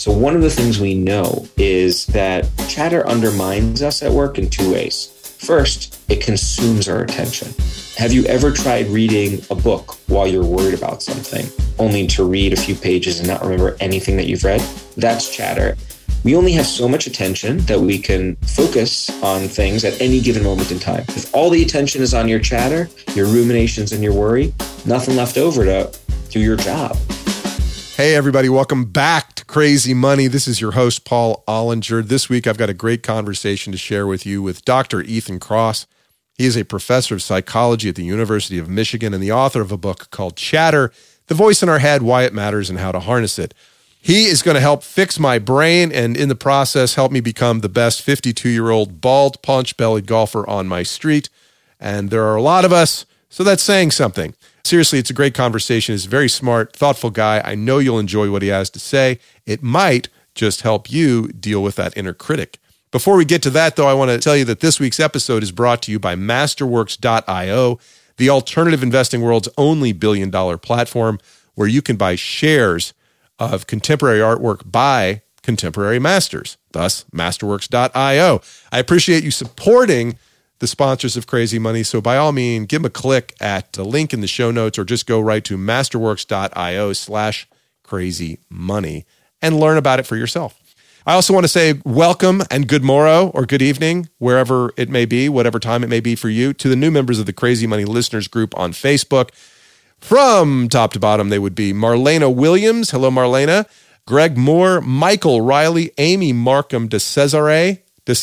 So one of the things we know is that chatter undermines us at work in two ways. First, it consumes our attention. Have you ever tried reading a book while you're worried about something, only to read a few pages and not remember anything that you've read? That's chatter. We only have so much attention that we can focus on things at any given moment in time. If all the attention is on your chatter, your ruminations and your worry, nothing left over to do your job. Hey, everybody. Welcome back to Crazy Money. This is your host, Paul Ollinger. This week, I've got a great conversation to share with you with Dr. Ethan Kross. He is a professor of psychology at the University of Michigan and the author of a book called Chatter, The Voice in Our Head, Why It Matters and How to Harness It. He is going to help fix my brain and in the process help me become the best 52-year-old bald, punch-bellied golfer on my street. And there are a lot of us, so that's saying something. Seriously, it's a great conversation. He's a very smart, thoughtful guy. I know you'll enjoy what he has to say. It might just help you deal with that inner critic. Before we get to that, though, I want to tell you that this week's episode is brought to you by Masterworks.io, the alternative investing world's only billion-dollar platform where you can buy shares of contemporary artwork by contemporary masters, thus Masterworks.io. I appreciate you supporting the sponsors of Crazy Money, so by all means, give them a click at the link in the show notes or just go right to masterworks.io/crazymoney and learn about it for yourself. I also want to say welcome and good morrow or good evening, wherever it may be, whatever time it may be for you, to the new members of the Crazy Money Listeners Group on Facebook. From top to bottom, they would be Marlena Williams. Hello, Marlena. Greg Moore, Michael Riley, Amy Markham de Cesare.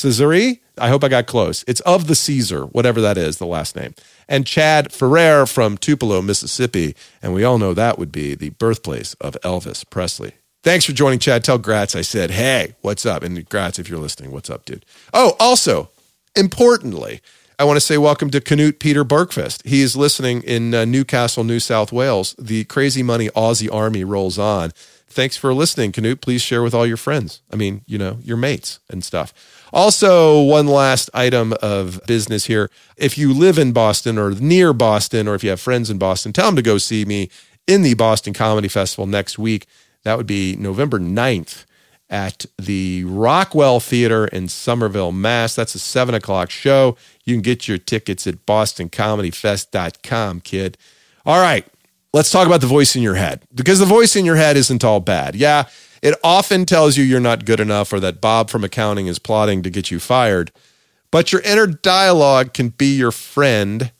I hope I got close. It's of the Caesar, whatever that is, the last name. And Chad Ferrer from Tupelo, Mississippi. And we all know that would be the birthplace of Elvis Presley. Thanks for joining, Chad. Tell Gratz I said, hey, what's up? And Gratz, if you're listening, what's up, dude? Oh, also, importantly, I want to say welcome to Knut Peter Bergfest. He is listening in Newcastle, New South Wales. The Crazy Money Aussie Army rolls on. Thanks for listening, Knut. Please share with all your friends. I mean, your mates and stuff. Also, one last item of business here. If you live in Boston or near Boston, or if you have friends in Boston, tell them to go see me in the Boston Comedy Festival next week. That would be November 9th at the Rockwell Theater in Somerville, Mass. That's a 7 o'clock show. You can get your tickets at bostoncomedyfest.com, kid. All right, let's talk about the voice in your head, because the voice in your head isn't all bad. Yeah, it often tells you you're not good enough or that Bob from accounting is plotting to get you fired. But your inner dialogue can be your friend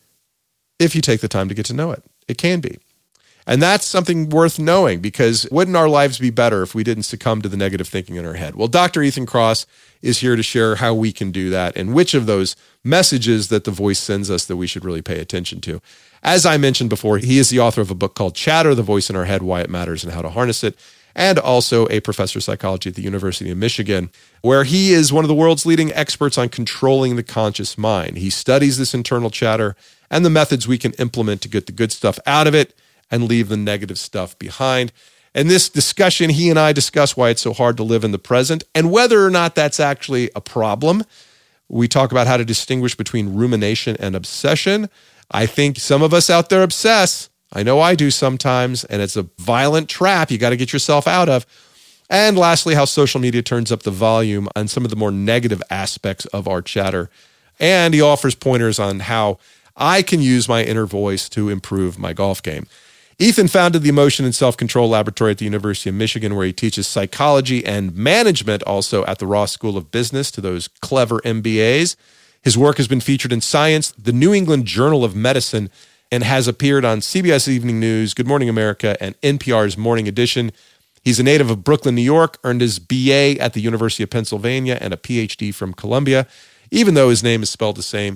if you take the time to get to know it. It can be. And that's something worth knowing, because wouldn't our lives be better if we didn't succumb to the negative thinking in our head? Well, Dr. Ethan Kross is here to share how we can do that and which of those messages that the voice sends us that we should really pay attention to. As I mentioned before, he is the author of a book called Chatter, The Voice in Our Head, Why It Matters and How to Harness It, and also a professor of psychology at the University of Michigan, where he is one of the world's leading experts on controlling the conscious mind. He studies this internal chatter and the methods we can implement to get the good stuff out of it and leave the negative stuff behind. In this discussion, he and I discuss why it's so hard to live in the present and whether or not that's actually a problem. We talk about how to distinguish between rumination and obsession. I think some of us out there obsess. I know I do sometimes, and it's a violent trap you got to get yourself out of. And lastly, how social media turns up the volume on some of the more negative aspects of our chatter. And he offers pointers on how I can use my inner voice to improve my golf game. Ethan founded the Emotion and Self-Control Laboratory at the University of Michigan, where he teaches psychology and management, also at the Ross School of Business to those clever MBAs. His work has been featured in Science, the New England Journal of Medicine, and has appeared on CBS Evening News, Good Morning America, and NPR's Morning Edition. He's a native of Brooklyn, New York, earned his BA at the University of Pennsylvania and a PhD from Columbia. Even though his name is spelled the same,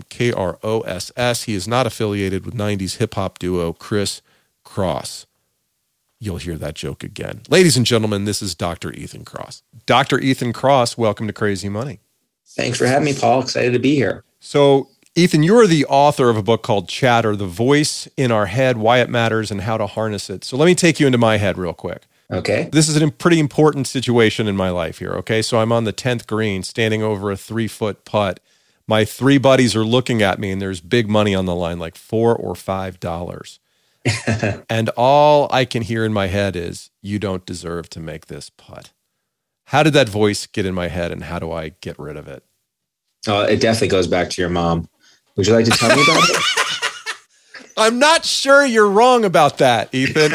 Kross, he is not affiliated with 90s hip-hop duo Kris Kross. You'll hear that joke again. Ladies and gentlemen, this is Dr. Ethan Kross. Dr. Ethan Kross, welcome to Crazy Money. Thanks for having me, Paul. Excited to be here. So, Ethan, you're the author of a book called Chatter, The Voice in Our Head, Why It Matters and How to Harness It. So let me take you into my head real quick. Okay. This is a pretty important situation in my life here, okay? So I'm on the 10th green, standing over a 3-foot putt. My 3 buddies are looking at me, and there's big money on the line, like $4 or $5. And all I can hear in my head is, you don't deserve to make this putt. How did that voice get in my head, and how do I get rid of it? Oh, it definitely goes back to your mom. Would you like to tell me about it? I'm not sure you're wrong about that, Ethan.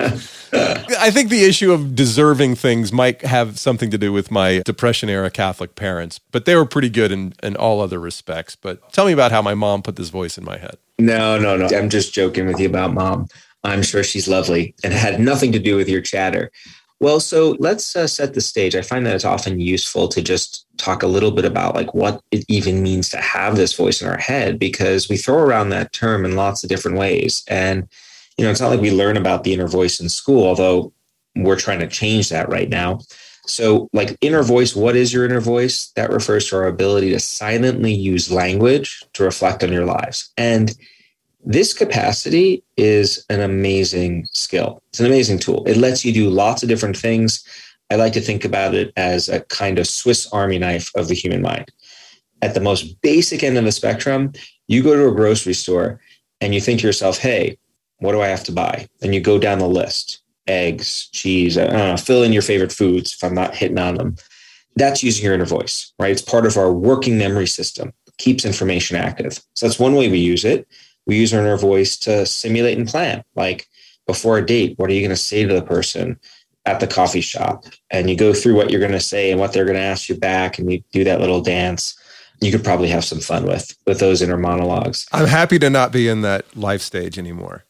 I think the issue of deserving things might have something to do with my Depression-era Catholic parents, but they were pretty good in all other respects. But tell me about how my mom put this voice in my head. No. I'm just joking with you about mom. I'm sure she's lovely and had nothing to do with your chatter. Well, so let's set the stage. I find that it's often useful to just talk a little bit about like what it even means to have this voice in our head, because we throw around that term in lots of different ways. And, it's not like we learn about the inner voice in school, although we're trying to change that right now. So like inner voice, what is your inner voice? That refers to our ability to silently use language to reflect on your lives. And this capacity is an amazing skill. It's an amazing tool. It lets you do lots of different things. I like to think about it as a kind of Swiss Army knife of the human mind. At the most basic end of the spectrum, you go to a grocery store and you think to yourself, hey, what do I have to buy? And you go down the list, eggs, cheese, I don't know, fill in your favorite foods if I'm not hitting on them. That's using your inner voice, right? It's part of our working memory system, keeps information active. So that's one way we use it. We use our inner voice to simulate and plan. Like before a date, what are you going to say to the person at the coffee shop? And you go through what you're going to say and what they're going to ask you back. And you do that little dance. You could probably have some fun with those inner monologues. I'm happy to not be in that life stage anymore.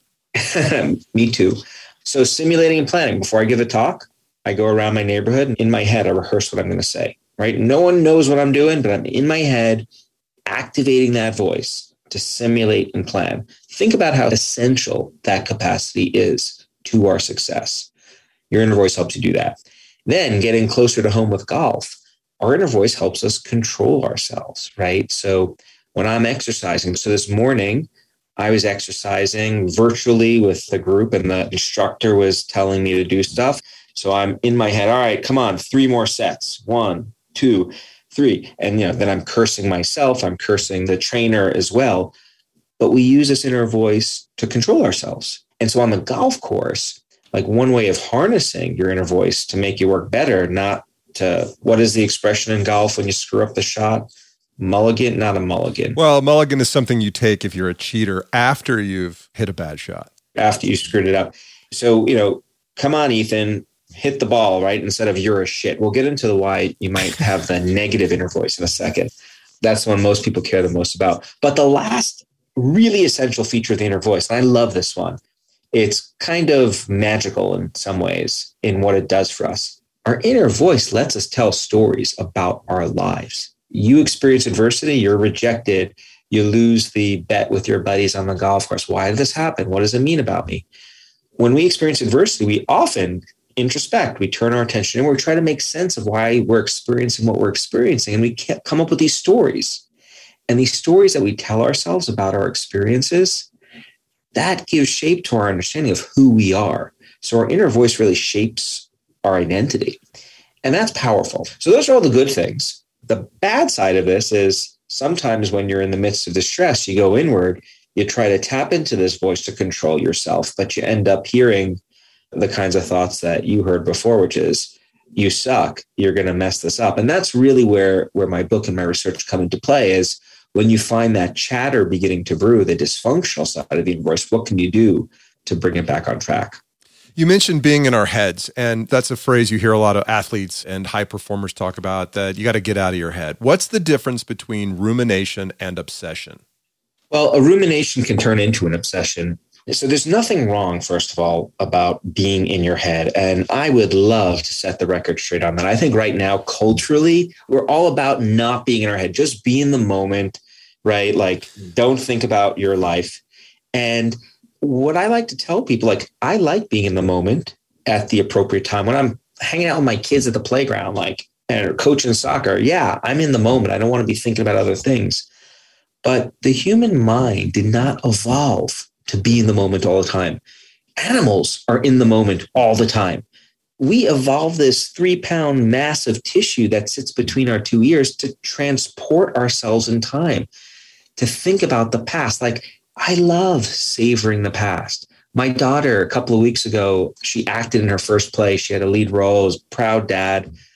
Me too. So simulating and planning. Before I give a talk, I go around my neighborhood and in my head, I rehearse what I'm going to say, right? No one knows what I'm doing, but I'm in my head activating that voice to simulate and plan. Think about how essential that capacity is to our success. Your inner voice helps you do that. Then getting closer to home with golf, our inner voice helps us control ourselves, right? So when I'm exercising, so this morning I was exercising virtually with the group and the instructor was telling me to do stuff. So I'm in my head, all right, come on, 3 more sets. 1, 2, 3. And then I'm cursing myself. I'm cursing the trainer as well. But we use this inner voice to control ourselves. And so on the golf course, like one way of harnessing your inner voice to make you work better, not to, what is the expression in golf when you screw up the shot? Mulligan, not a mulligan. Well, a mulligan is something you take if you're a cheater after you've hit a bad shot. After you screwed it up. So, come on, Ethan, hit the ball, right? Instead of you're a shit. We'll get into the why you might have the negative inner voice in a second. That's the one most people care the most about. But the last really essential feature of the inner voice, and I love this one, it's kind of magical in some ways in what it does for us. Our inner voice lets us tell stories about our lives. You experience adversity, you're rejected, you lose the bet with your buddies on the golf course. Why did this happen? What does it mean about me? When we experience adversity, we often introspect. We turn our attention and we try to make sense of why we're experiencing what we're experiencing. And we can't come up with these stories. And these stories that we tell ourselves about our experiences, that gives shape to our understanding of who we are. So our inner voice really shapes our identity. And that's powerful. So those are all the good things. The bad side of this is sometimes when you're in the midst of distress, you go inward, you try to tap into this voice to control yourself, but you end up hearing the kinds of thoughts that you heard before, which is, you suck, you're going to mess this up. And that's really where my book and my research come into play, is when you find that chatter beginning to brew, the dysfunctional side of the voice, what can you do to bring it back on track? You mentioned being in our heads, and that's a phrase you hear a lot of athletes and high performers talk about, that you got to get out of your head. What's the difference between rumination and obsession? Well, a rumination can turn into an obsession. So there's nothing wrong, first of all, about being in your head. And I would love to set the record straight on that. I think right now, culturally, we're all about not being in our head. Just be in the moment, right? Like, don't think about your life. And what I like to tell people, like, I like being in the moment at the appropriate time. When I'm hanging out with my kids at the playground, like, and coaching soccer, yeah, I'm in the moment. I don't want to be thinking about other things. But the human mind did not evolve to be in the moment all the time. Animals are in the moment all the time. We evolved this 3-pound mass of tissue that sits between our 2 ears to transport ourselves in time, to think about the past. Like, I love savoring the past. My daughter, a couple of weeks ago, she acted in her first play. She had a lead role. I was a proud dad.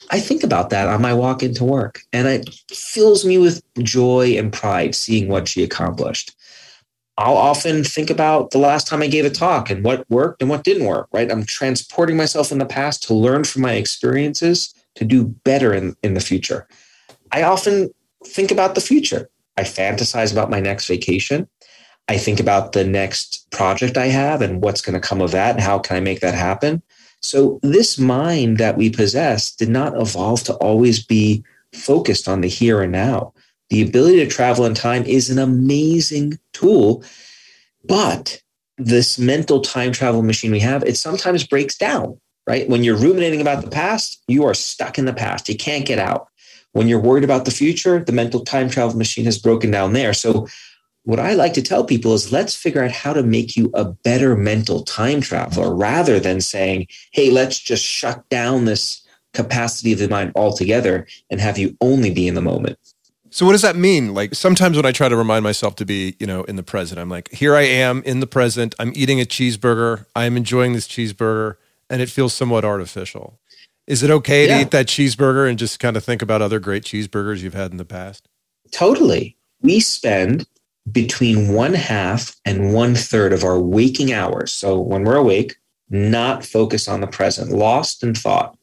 I think about that on my walk into work, and it fills me with joy and pride seeing what she accomplished. I'll often think about the last time I gave a talk and what worked and what didn't work, right? I'm transporting myself in the past to learn from my experiences to do better in the future. I often think about the future. I fantasize about my next vacation. I think about the next project I have and what's going to come of that and how can I make that happen. So this mind that we possess did not evolve to always be focused on the here and now. The ability to travel in time is an amazing tool, but this mental time travel machine we have, it sometimes breaks down, right? When you're ruminating about the past, you are stuck in the past. You can't get out. When you're worried about the future, the mental time travel machine has broken down there. So what I like to tell people is let's figure out how to make you a better mental time traveler rather than saying, hey, let's just shut down this capacity of the mind altogether and have you only be in the moment. So what does that mean? Like sometimes when I try to remind myself to be, in the present, I'm like, here I am in the present. I'm eating a cheeseburger. I'm enjoying this cheeseburger and it feels somewhat artificial. Is it okay to eat that cheeseburger and just kind of think about other great cheeseburgers you've had in the past? Totally. We spend between 1/2 and 1/3 of our waking hours. So when we're awake, not focused on the present, lost in thought.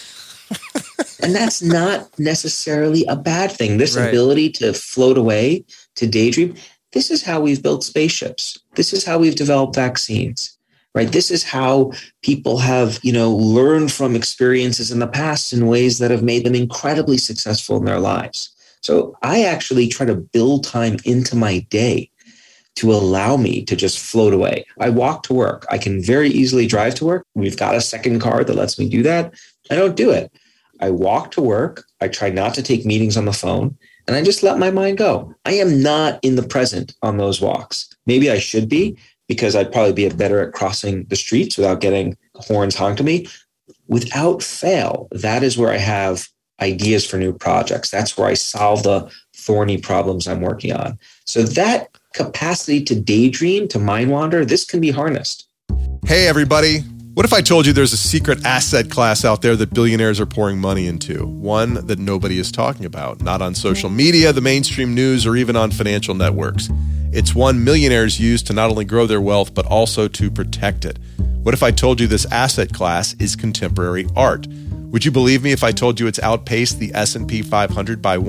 And that's not necessarily a bad thing. This ability to float away, to daydream, this is how we've built spaceships. This is how we've developed vaccines, right? This is how people have, learned from experiences in the past in ways that have made them incredibly successful in their lives. So I actually try to build time into my day to allow me to just float away. I walk to work. I can very easily drive to work. We've got a second car that lets me do that. I don't do it. I walk to work. I try not to take meetings on the phone, and I just let my mind go. I am not in the present on those walks. Maybe I should be, because I'd probably be better at crossing the streets without getting horns honked at me. Without fail, that is where I have ideas for new projects. That's where I solve the thorny problems I'm working on. So that capacity to daydream, to mind wander, this can be harnessed. Hey, everybody. What if I told you there's a secret asset class out there that billionaires are pouring money into? One that nobody is talking about, not on social media, the mainstream news, or even on financial networks. It's one millionaires use to not only grow their wealth, but also to protect it. What if I told you this asset class is contemporary art? Would you believe me if I told you it's outpaced the S&P 500 by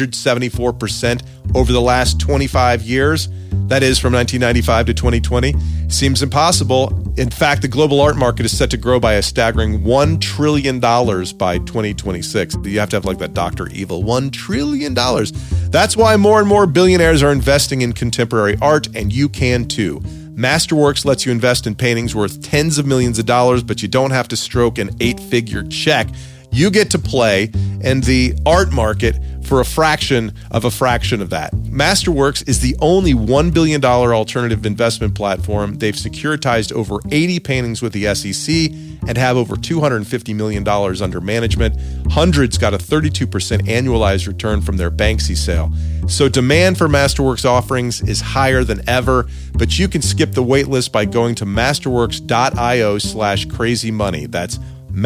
174% over the last 25 years? That is from 1995 to 2020. Seems impossible. In fact, the global art market is set to grow by a staggering $1 trillion by 2026. You have to have like that Dr. Evil, $1 trillion. That's why more and more billionaires are investing in contemporary art, and you can too. Masterworks lets you invest in paintings worth tens of millions of dollars, but you don't have to stroke an 8-figure check. You get to play in the art market for a fraction of that. Masterworks is the only $1 billion alternative investment platform. They've securitized over 80 paintings with the SEC and have over $250 million under management. Hundreds got a 32% annualized return from their Banksy sale. So demand for Masterworks offerings is higher than ever, but you can skip the wait list by going to masterworks.io/crazymoney. That's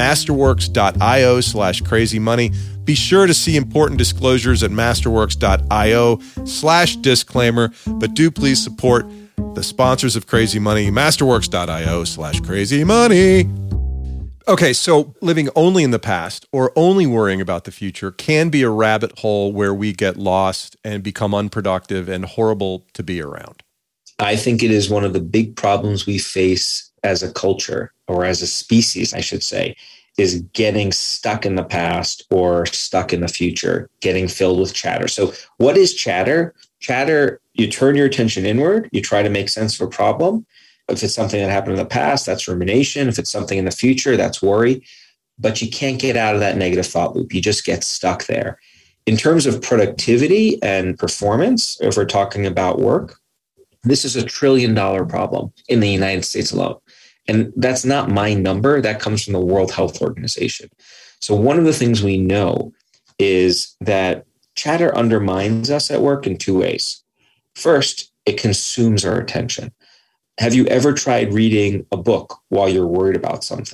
masterworks.io/crazymoney. Be sure to see important disclosures at masterworks.io/disclaimer, but do please support the sponsors of Crazy Money, masterworks.io/crazymoney. Okay, so living only in the past or only worrying about the future can be a rabbit hole where we get lost and become unproductive and horrible to be around. I think it is one of the big problems we face as a culture, or as a species, I should say, is getting stuck in the past or stuck in the future, getting filled with chatter. So what is chatter? Chatter, you turn your attention inward, you try to make sense of a problem. If it's something that happened in the past, that's rumination. If it's something in the future, that's worry. But you can't get out of that negative thought loop. You just get stuck there. In terms of productivity and performance, if we're talking about work, this is $1 trillion problem in the United States alone. And that's not my number. That comes from the World Health Organization. So one of the things we know is that chatter undermines us at work in 2 ways. First, it consumes our attention. Have you ever tried reading a book while you're worried about something?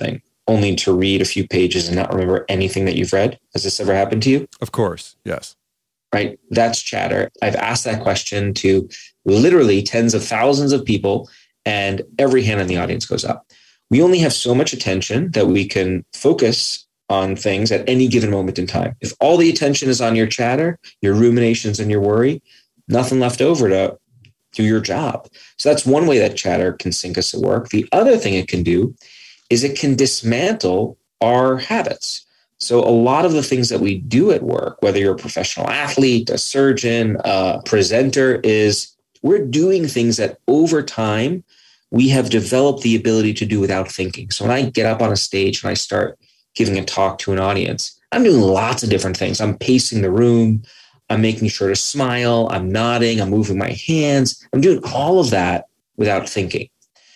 only to read a few pages and not remember anything that you've read? Has this ever happened to you? Of course, yes. Right? That's chatter. I've asked that question to literally tens of thousands of people, and every hand in the audience goes up. We only have so much attention that we can focus on things at any given moment in time. If all the attention is on your chatter, your ruminations, and your worry, nothing left over to do your job. So that's one way that chatter can sink us at work. The other thing it can do is it can dismantle our habits. So a lot of the things that we do at work, whether you're a professional athlete, a surgeon, a presenter, is we're doing things that over time we have developed the ability to do without thinking. So when I get up on a stage and I start giving a talk to an audience, I'm doing lots of different things. I'm pacing the room. I'm making sure to smile. I'm nodding. I'm moving my hands. I'm doing all of that without thinking.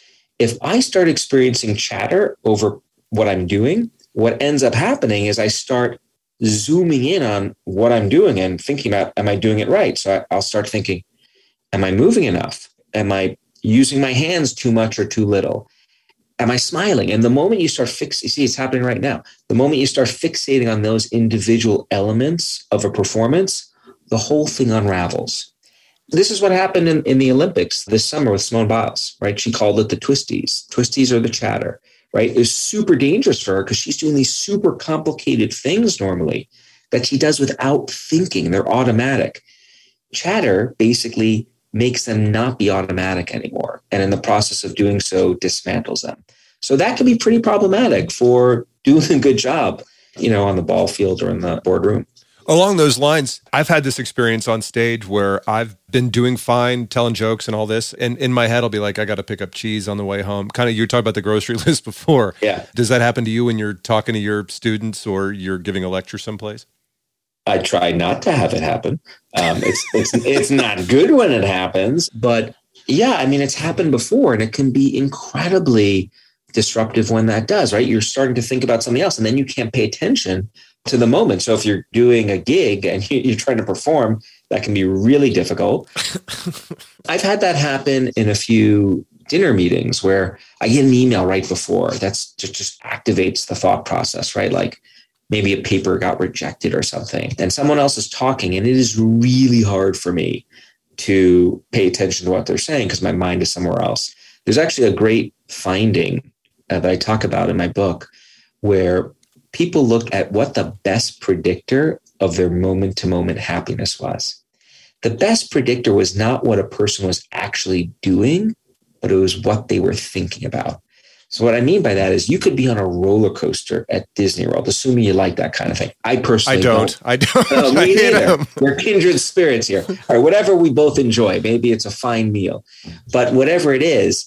If I start experiencing chatter over what I'm doing, what ends up happening is I start zooming in on what I'm doing and thinking about, am I doing it right? So I'll start thinking, am I moving enough? Am I using my hands too much or too little? Am I smiling? And the moment you start you see, it's happening right now. The moment you start fixating on those individual elements of a performance, the whole thing unravels. This is what happened in the Olympics this summer with Simone Biles, right? She called it the twisties. Twisties are the chatter, right? It was super dangerous for her because she's doing these super complicated things normally that she does without thinking. They're automatic. Chatter basically makes them not be automatic anymore. And in the process of doing so, dismantles them. So that can be pretty problematic for doing a good job, on the ball field or in the boardroom. Along those lines, I've had this experience on stage where I've been doing fine, telling jokes and all this. And in my head, I'll be like, I got to pick up cheese on the way home. Kind of, you were talking about the grocery list before. Yeah. Does that happen to you when you're talking to your students or you're giving a lecture someplace? I try not to have it happen. It's not good when it happens, but yeah, it's happened before, and it can be incredibly disruptive when that does, right? You're starting to think about something else, and then you can't pay attention to the moment. So if you're doing a gig and you're trying to perform, that can be really difficult. I've had that happen in a few dinner meetings where I get an email right before that's just activates the thought process, right? Like maybe a paper got rejected or something, and someone else is talking, and it is really hard for me to pay attention to what they're saying because my mind is somewhere else. There's actually a great finding that I talk about in my book where people looked at what the best predictor of their moment-to-moment happiness was. The best predictor was not what a person was actually doing, but it was what they were thinking about. So what I mean by that is you could be on a roller coaster at Disney World, assuming you like that kind of thing. I personally don't. I don't. No, me neither. We're kindred spirits here. All right, whatever we both enjoy, maybe it's a fine meal. But whatever it is,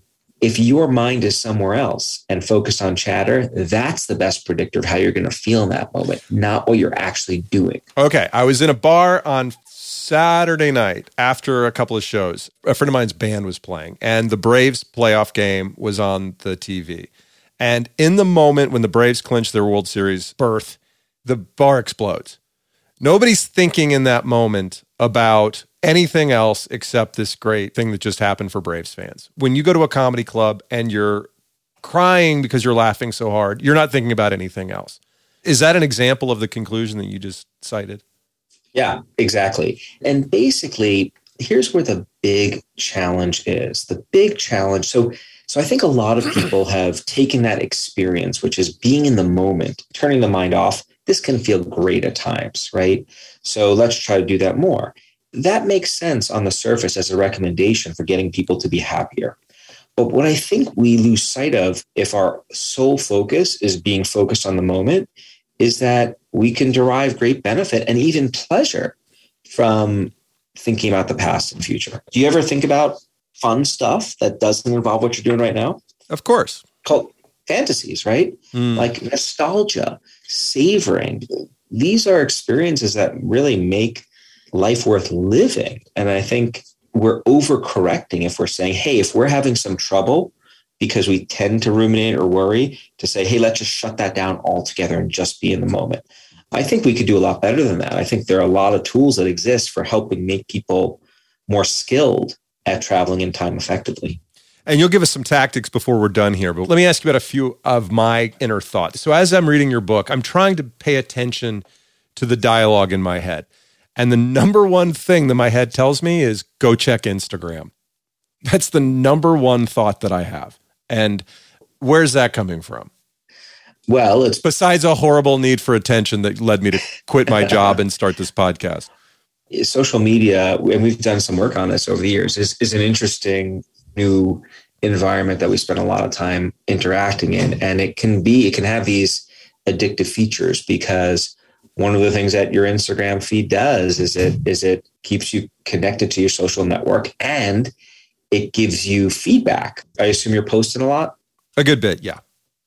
if your mind is somewhere else and focused on chatter, that's the best predictor of how you're going to feel in that moment, not what you're actually doing. Okay, I was in a bar on Saturday night after a couple of shows. A friend of mine's band was playing, and the Braves playoff game was on the TV. And in the moment when the Braves clinched their World Series berth, the bar explodes. Nobody's thinking in that moment about anything else except this great thing that just happened for Braves fans. When you go to a comedy club and you're crying because you're laughing so hard, you're not thinking about anything else. Is that an example of the conclusion that you just cited? Yeah, exactly. And basically, here's where the big challenge is. The big challenge. So I think a lot of people have taken that experience, which is being in the moment, turning the mind off. This can feel great at times, right? So let's try to do that more. That makes sense on the surface as a recommendation for getting people to be happier. But what I think we lose sight of if our sole focus is being focused on the moment is that we can derive great benefit and even pleasure from thinking about the past and future. Do you ever think about fun stuff that doesn't involve what you're doing right now? Of course. Called fantasies, right? Like nostalgia, savoring. These are experiences that really make life worth living. And I think we're overcorrecting if we're saying, hey, if we're having some trouble because we tend to ruminate or worry, to say, hey, let's just shut that down altogether and just be in the moment. I think we could do a lot better than that. I think there are a lot of tools that exist for helping make people more skilled at traveling in time effectively. And you'll give us some tactics before we're done here. But let me ask you about a few of my inner thoughts. So as I'm reading your book, I'm trying to pay attention to the dialogue in my head. And the number one thing that my head tells me is go check Instagram. That's the number one thought that I have. And where's that coming from? Well, it's besides a horrible need for attention that led me to quit my job and start this podcast. Social media, and we've done some work on this over the years, is an interesting new environment that we spend a lot of time interacting in. And it can have these addictive features, because one of the things that your Instagram feed does is it keeps you connected to your social network, and it gives you feedback. I assume you're posting a lot? A good bit, yeah.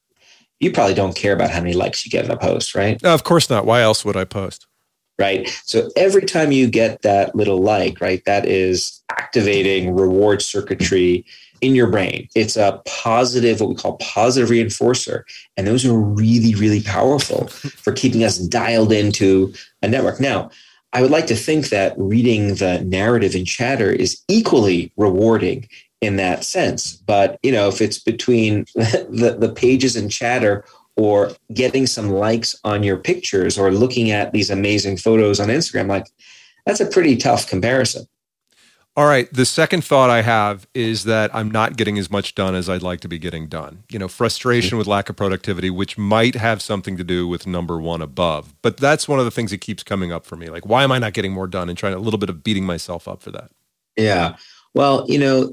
You probably don't care about how many likes you get in a post, right? No, of course not. Why else would I post? Right. So every time you get that little like, right, that is activating reward circuitry in your brain. It's a positive, what we call positive reinforcer. And those are really, really powerful for keeping us dialed into a network. Now, I would like to think that reading the narrative in Chatter is equally rewarding in that sense. But, if it's between the pages in Chatter or getting some likes on your pictures or looking at these amazing photos on Instagram, like, that's a pretty tough comparison. All right. The second thought I have is that I'm not getting as much done as I'd like to be getting done. Frustration with lack of productivity, which might have something to do with number one above. But that's one of the things that keeps coming up for me. Like, why am I not getting more done? And trying a little bit of beating myself up for that. Yeah. Well,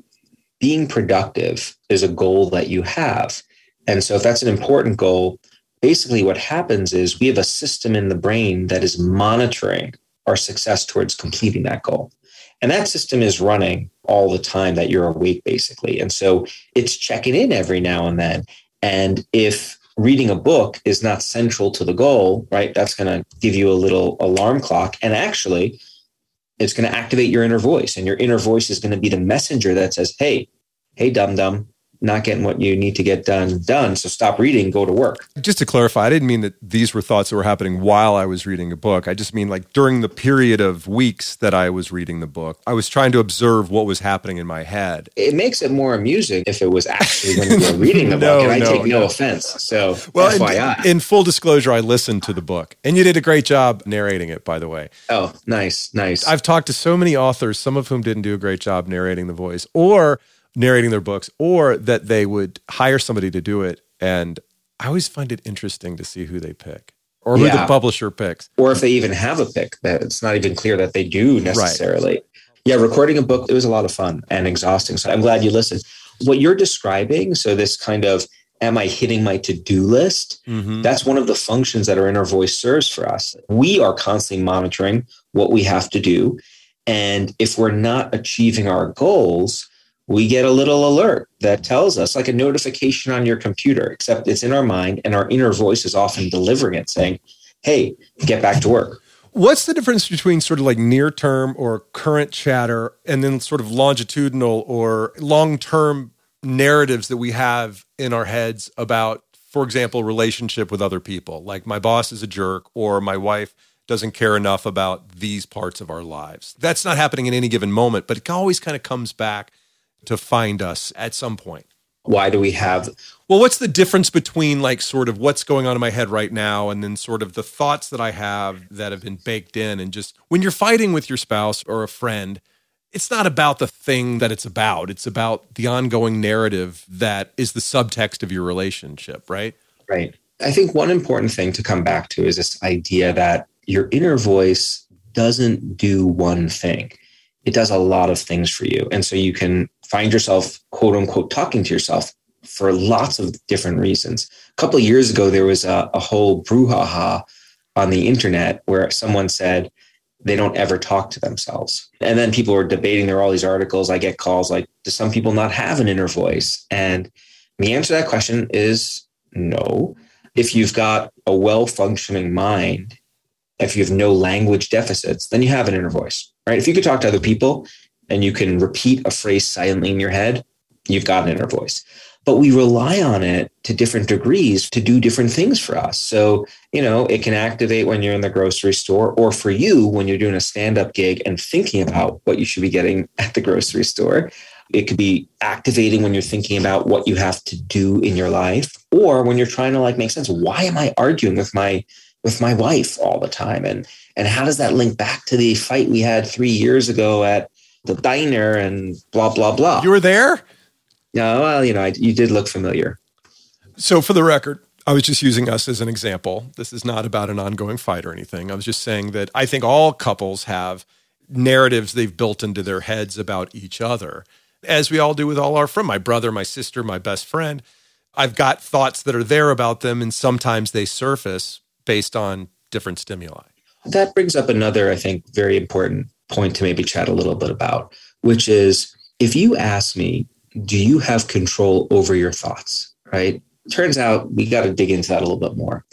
being productive is a goal that you have. And so if that's an important goal, basically what happens is we have a system in the brain that is monitoring our success towards completing that goal. And that system is running all the time that you're awake, basically. And so it's checking in every now and then. And if reading a book is not central to the goal, right, that's going to give you a little alarm clock. And actually, it's going to activate your inner voice. And your inner voice is going to be the messenger that says, hey, dum-dum, not getting what you need to get done. So stop reading, go to work. Just to clarify, I didn't mean that these were thoughts that were happening while I was reading a book. I just mean like during the period of weeks that I was reading the book, I was trying to observe what was happening in my head. It makes it more amusing if it was actually when you were reading the book. And I take no offense. So FYI. In full disclosure, I listened to the book. And you did a great job narrating it, by the way. Oh, nice. I've talked to so many authors, some of whom didn't do a great job narrating the voice or narrating their books, or that they would hire somebody to do it. And I always find it interesting to see who they pick or who the publisher picks. Or if they even have a pick, that it's not even clear that they do necessarily. Right. Yeah, recording a book, it was a lot of fun and exhausting. So I'm glad you listened. What you're describing, so this kind of, am I hitting my to-do list? Mm-hmm. That's one of the functions that our inner voice serves for us. We are constantly monitoring what we have to do. And if we're not achieving our goals, we get a little alert that tells us, like a notification on your computer, except it's in our mind and our inner voice is often delivering it saying, hey, get back to work. What's the difference between sort of like near term or current chatter and then sort of longitudinal or long-term narratives that we have in our heads about, for example, relationship with other people? Like my boss is a jerk or my wife doesn't care enough about these parts of our lives. That's not happening in any given moment, but it always kind of comes back to find us at some point. Why do we have... Well, what's the difference between like sort of what's going on in my head right now and then sort of the thoughts that I have that have been baked in? And just when you're fighting with your spouse or a friend, it's not about the thing that it's about. It's about the ongoing narrative that is the subtext of your relationship, right? Right. I think one important thing to come back to is this idea that your inner voice doesn't do one thing. It does a lot of things for you. And so you can find yourself, quote unquote, talking to yourself for lots of different reasons. A couple of years ago, there was a whole brouhaha on the internet where someone said they don't ever talk to themselves. And then people were debating, there were all these articles. I get calls like, do some people not have an inner voice? And the answer to that question is no. If you've got a well-functioning mind, if you have no language deficits, then you have an inner voice, right? If you could talk to other people and you can repeat a phrase silently in your head, you've got an inner voice. But we rely on it to different degrees to do different things for us. So, it can activate when you're in the grocery store, or for you when you're doing a stand-up gig and thinking about what you should be getting at the grocery store. It could be activating when you're thinking about what you have to do in your life, or when you're trying to like make sense. Why am I arguing with my wife all the time? And how does that link back to the fight we had 3 years ago at the diner and blah, blah, blah? You were there? No, well, you did look familiar. So for the record, I was just using us as an example. This is not about an ongoing fight or anything. I was just saying that I think all couples have narratives they've built into their heads about each other, as we all do with all our friends, my brother, my sister, my best friend. I've got thoughts that are there about them, and sometimes they surface based on different stimuli. That brings up another, I think, very important point to maybe chat a little bit about, which is if you ask me, do you have control over your thoughts, right? Turns out we got to dig into that a little bit more.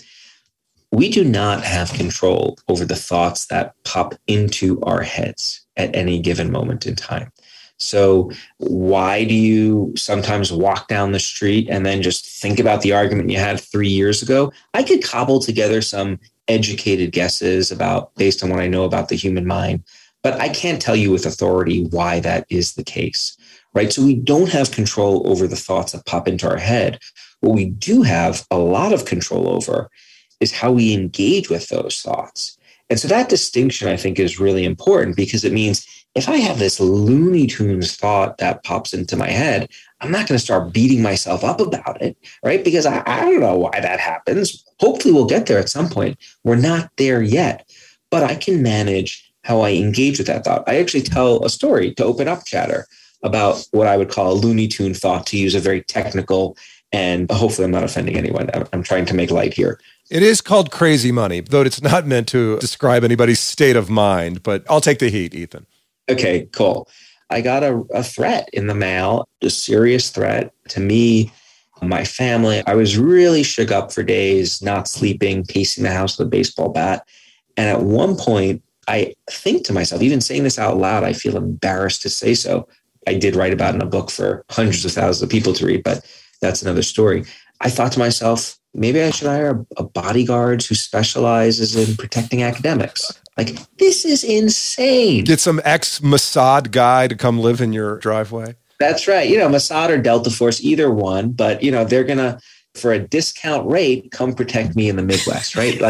We do not have control over the thoughts that pop into our heads at any given moment in time. So why do you sometimes walk down the street and then just think about the argument you had 3 years ago? I could cobble together some educated guesses based on what I know about the human mind, but I can't tell you with authority why that is the case, right? So we don't have control over the thoughts that pop into our head. What we do have a lot of control over is how we engage with those thoughts. And so that distinction, I think, is really important, because it means if I have this Looney Tunes thought that pops into my head, I'm not going to start beating myself up about it, right? Because I don't know why that happens. Hopefully we'll get there at some point. We're not there yet, but I can manage how I engage with that thought. I actually tell a story to open up chatter about what I would call a Looney Tune thought, to use a very technical, and hopefully I'm not offending anyone. I'm trying to make light here. It is called crazy money, though it's not meant to describe anybody's state of mind, but I'll take the heat, Ethan. Okay, cool. I got a threat in the mail, a serious threat to me, my family. I was really shook up for days, not sleeping, pacing the house with a baseball bat. And at one point, I think to myself, even saying this out loud, I feel embarrassed to say so. I did write about it in a book for hundreds of thousands of people to read, but that's another story. I thought to myself, maybe I should hire a bodyguard who specializes in protecting academics. Like, this is insane. Get some ex-Mossad guy to come live in your driveway. That's right. Mossad or Delta Force, either one. But, they're going to, for a discount rate, come protect me in the Midwest, right?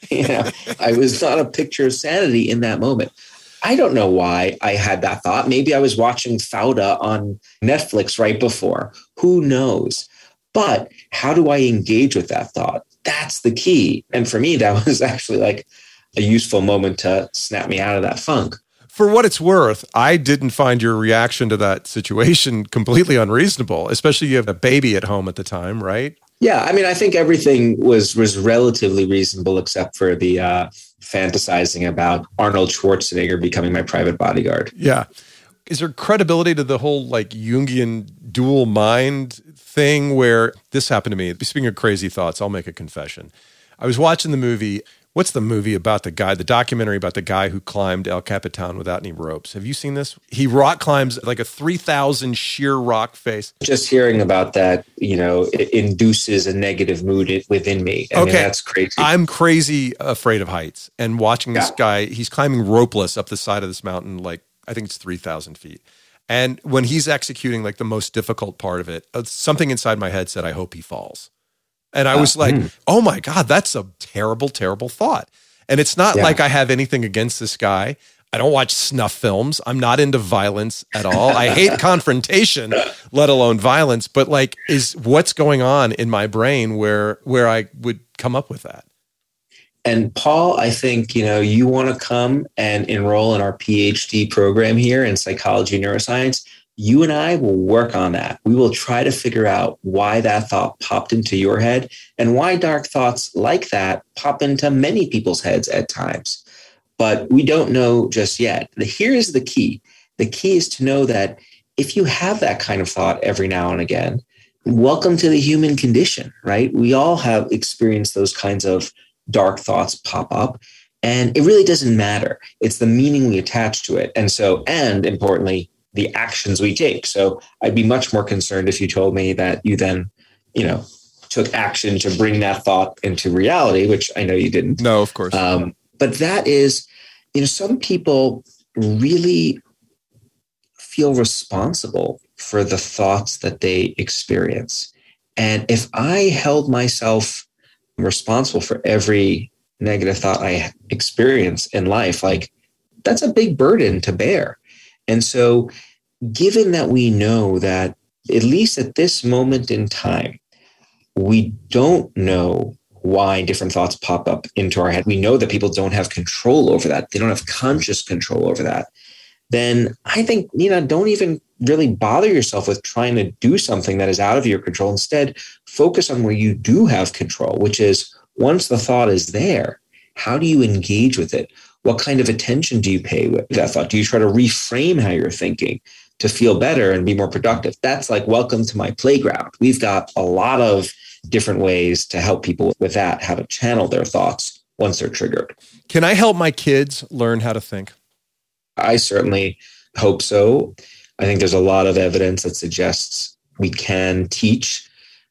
I was not a picture of sanity in that moment. I don't know why I had that thought. Maybe I was watching Fauda on Netflix right before. Who knows? But how do I engage with that thought? That's the key. And for me, that was actually like a useful moment to snap me out of that funk. For what it's worth, I didn't find your reaction to that situation completely unreasonable, especially you have a baby at home at the time, right? Yeah. I think everything was relatively reasonable except for the fantasizing about Arnold Schwarzenegger becoming my private bodyguard. Yeah. Is there credibility to the whole Jungian dual mind thing where this happened to me? Speaking of crazy thoughts, I'll make a confession. I was watching the movie. What's the movie about the documentary about the guy who climbed El Capitan without any ropes? Have you seen this? He rock climbs like a 3,000 sheer rock face. Just hearing about that, it induces a negative mood within me. I mean, that's crazy. I'm crazy afraid of heights. And watching this guy, he's climbing ropeless up the side of this mountain, I think it's 3,000 feet. And when he's executing the most difficult part of it, something inside my head said, I hope he falls. And I was like, oh my God, that's a terrible, terrible thought. And it's not like I have anything against this guy. I don't watch snuff films. I'm not into violence at all. I hate confrontation, let alone violence. But is what's going on in my brain where I would come up with that? And Paul, I think, you want to come and enroll in our PhD program here in psychology and neuroscience. You and I will work on that. We will try to figure out why that thought popped into your head and why dark thoughts like that pop into many people's heads at times. But we don't know just yet. Here's the key. The key is to know that if you have that kind of thought every now and again, welcome to the human condition, right? We all have experienced those kinds of dark thoughts pop up, and it really doesn't matter. It's the meaning we attach to it. And importantly, the actions we take. So I'd be much more concerned if you told me that you then, took action to bring that thought into reality, which I know you didn't. No, of course. But that is, some people really feel responsible for the thoughts that they experience. And if I held myself responsible for every negative thought I experience in life, like that's a big burden to bear. And so given that we know that at least at this moment in time, we don't know why different thoughts pop up into our head. We know that people don't have control over that. They don't have conscious control over that. Then I think, don't even really bother yourself with trying to do something that is out of your control. Instead, focus on where you do have control, which is once the thought is there, how do you engage with it? What kind of attention do you pay with that thought? Do you try to reframe how you're thinking to feel better and be more productive? That's like, welcome to my playground. We've got a lot of different ways to help people with that, how to channel their thoughts once they're triggered. Can I help my kids learn how to think? I certainly hope so. I think there's a lot of evidence that suggests we can teach.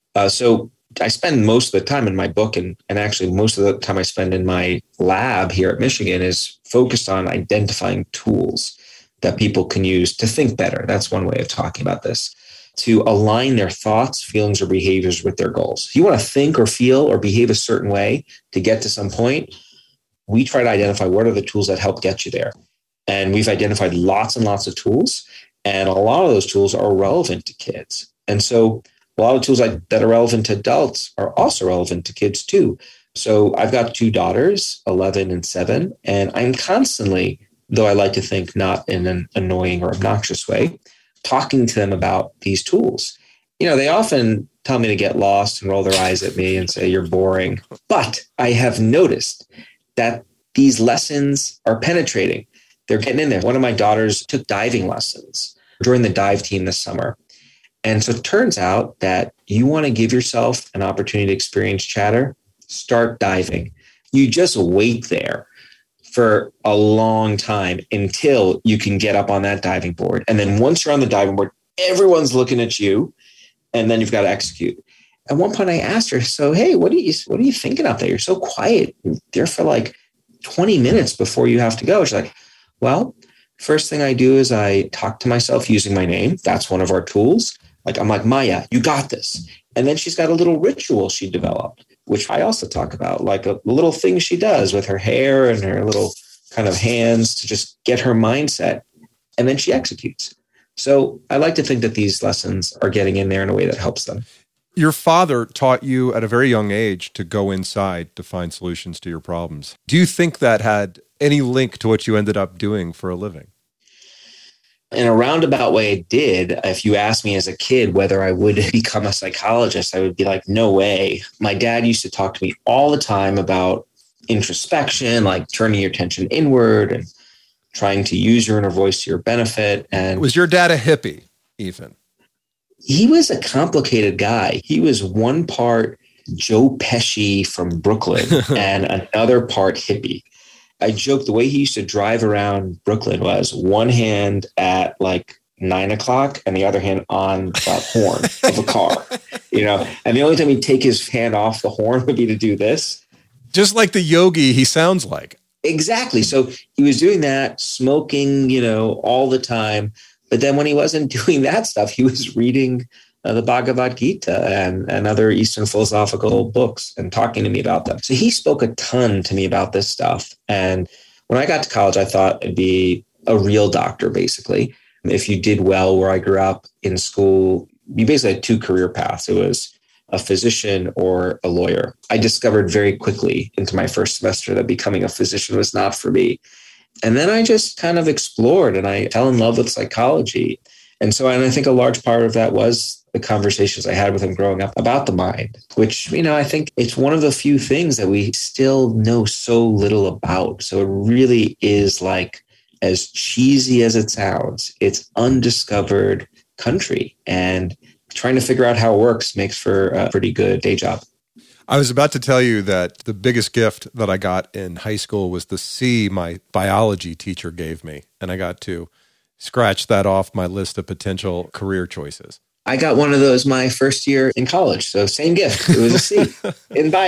So I spend most of the time in my book, and actually most of the time I spend in my lab here at Michigan is focused on identifying tools that people can use to think better. That's one way of talking about this, to align their thoughts, feelings, or behaviors with their goals. If you want to think or feel or behave a certain way to get to some point, we try to identify what are the tools that help get you there. And we've identified lots and lots of tools, and a lot of those tools are relevant to kids. And so a lot of tools that are relevant to adults are also relevant to kids too. So I've got 2 daughters, 11 and 7, and I'm constantly, though I like to think not in an annoying or obnoxious way, talking to them about these tools. They often tell me to get lost and roll their eyes at me and say, you're boring. But I have noticed that these lessons are penetrating. They're getting in there. One of my daughters took diving lessons, joined the dive team this summer. And so it turns out that you want to give yourself an opportunity to experience chatter, start diving. You just wait there for a long time until you can get up on that diving board. And then once you're on the diving board, everyone's looking at you, and then you've got to execute. At one point I asked her, so, hey, what are you thinking out there? You're so quiet. You're there for like 20 minutes before you have to go. She's like, well, first thing I do is I talk to myself using my name. That's one of our tools. I'm like, Maya, you got this. And then she's got a little ritual she developed, which I also talk about, like a little thing she does with her hair and her little kind of hands to just get her mindset. And then she executes. So I like to think that these lessons are getting in there in a way that helps them. Your father taught you at a very young age to go inside to find solutions to your problems. Do you think that had any link to what you ended up doing for a living? In a roundabout way, it did. If you asked me as a kid whether I would become a psychologist, I would be like, no way. My dad used to talk to me all the time about introspection, like turning your attention inward and trying to use your inner voice to your benefit. And was your dad a hippie, even? He was a complicated guy. He was one part Joe Pesci from Brooklyn and another part hippie. I joke the way he used to drive around Brooklyn was one hand at like 9 o'clock and the other hand on the horn of a car, and the only time he'd take his hand off the horn would be to do this. Just like the yogi he sounds like. Exactly. So he was doing that, smoking, all the time. But then when he wasn't doing that stuff, he was reading the Bhagavad Gita and other Eastern philosophical books and talking to me about them. So he spoke a ton to me about this stuff. And when I got to college, I thought it'd be a real doctor, basically. If you did well where I grew up in school, you basically had 2 career paths. It was a physician or a lawyer. I discovered very quickly into my first semester that becoming a physician was not for me. And then I just kind of explored and I fell in love with psychology. And I think a large part of that was the conversations I had with him growing up about the mind, which, I think it's one of the few things that we still know so little about. So it really is like, as cheesy as it sounds, it's undiscovered country. And trying to figure out how it works makes for a pretty good day job. I was about to tell you that the biggest gift that I got in high school was the C my biology teacher gave me. And I got to scratch that off my list of potential career choices. I got one of those my first year in college. So same gift. It was a C in bio.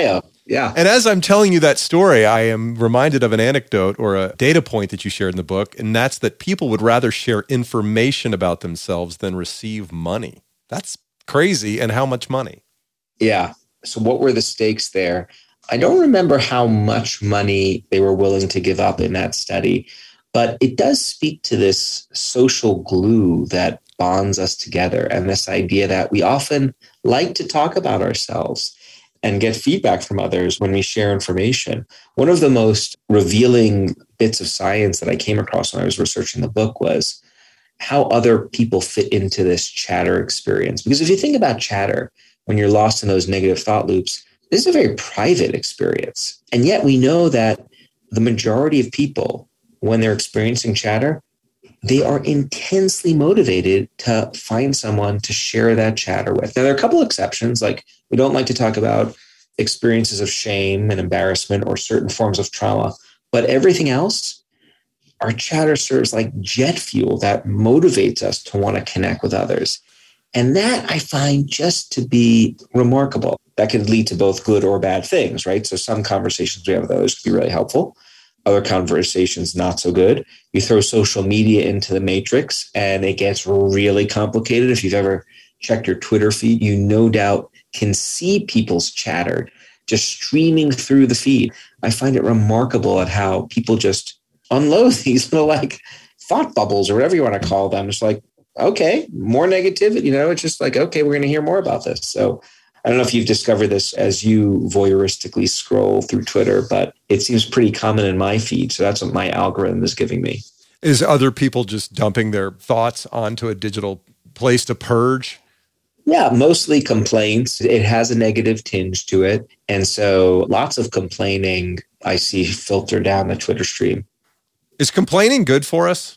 Yeah. And as I'm telling you that story, I am reminded of an anecdote or a data point that you shared in the book, and that's that people would rather share information about themselves than receive money. That's crazy. And how much money? Yeah. So what were the stakes there? I don't remember how much money they were willing to give up in that study, but it does speak to this social glue that bonds us together and this idea that we often like to talk about ourselves and get feedback from others when we share information. One of the most revealing bits of science that I came across when I was researching the book was how other people fit into this chatter experience. Because if you think about chatter, when you're lost in those negative thought loops, this is a very private experience. And yet we know that the majority of people, when they're experiencing chatter, they are intensely motivated to find someone to share that chatter with. Now, there are a couple of exceptions, like we don't like to talk about experiences of shame and embarrassment or certain forms of trauma, but everything else, our chatter serves like jet fuel that motivates us to want to connect with others. And that I find just to be remarkable. That could lead to both good or bad things, right? So some conversations we have with others could be really helpful. Other conversations, not so good. You throw social media into the matrix and it gets really complicated. If you've ever checked your Twitter feed, you no doubt can see people's chatter just streaming through the feed. I find it remarkable at how people just unload these little like thought bubbles or whatever you want to call them. It's like, okay, more negativity, it's just like, okay, we're going to hear more about this. So I don't know if you've discovered this as you voyeuristically scroll through Twitter, but it seems pretty common in my feed. So that's what my algorithm is giving me. Is other people just dumping their thoughts onto a digital place to purge? Yeah, mostly complaints. It has a negative tinge to it. And so lots of complaining I see filter down the Twitter stream. Is complaining good for us?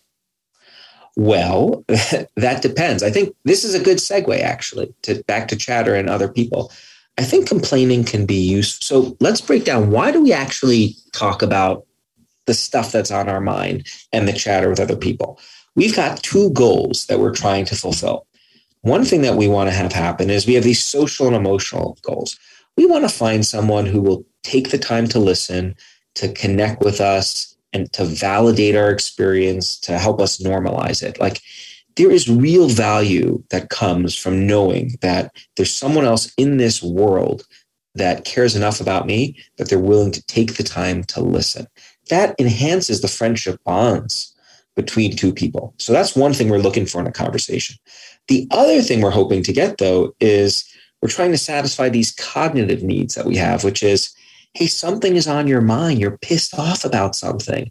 Well, that depends. I think this is a good segue, actually, back to chatter and other people. I think complaining can be useful. So let's break down, why do we actually talk about the stuff that's on our mind and the chatter with other people? We've got two goals that we're trying to fulfill. One thing that we want to have happen is we have these social and emotional goals. We want to find someone who will take the time to listen, to connect with us, and to validate our experience, to help us normalize it. Like, there is real value that comes from knowing that there's someone else in this world that cares enough about me that they're willing to take the time to listen. That enhances the friendship bonds between two people. So that's one thing we're looking for in a conversation. The other thing we're hoping to get, though, is we're trying to satisfy these cognitive needs that we have, which is, hey, something is on your mind. You're pissed off about something